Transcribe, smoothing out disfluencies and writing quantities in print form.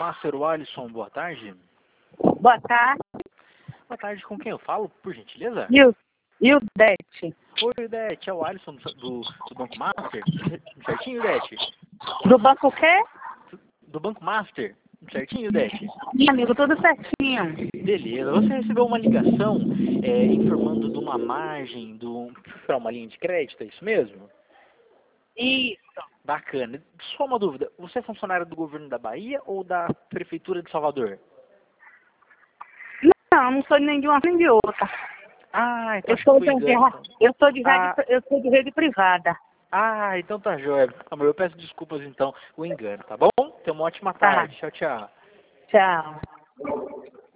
Master, o Alisson, boa tarde. Boa tarde. Boa tarde, com quem eu falo, por gentileza? Ildete. Oi, Dete, é o Alisson do Banco Master, certinho, Dete? Do banco o quê? Do Banco Master, certinho, Dete? Sim, amigo, tudo certinho. Beleza, você recebeu uma ligação informando de uma margem para uma linha de crédito, é isso mesmo? Isso. Bacana. Só uma dúvida, você é funcionário do governo da Bahia ou da Prefeitura de Salvador? Não sou nem de uma nem de outra. Ah, então Eu acho que sou foi engano. Então. eu sou de rede privada. Ah, então tá jóia. Amor, eu peço desculpas então, o engano, tá bom? Tenha uma ótima Tá. tarde. Tchau, tchau. Tchau.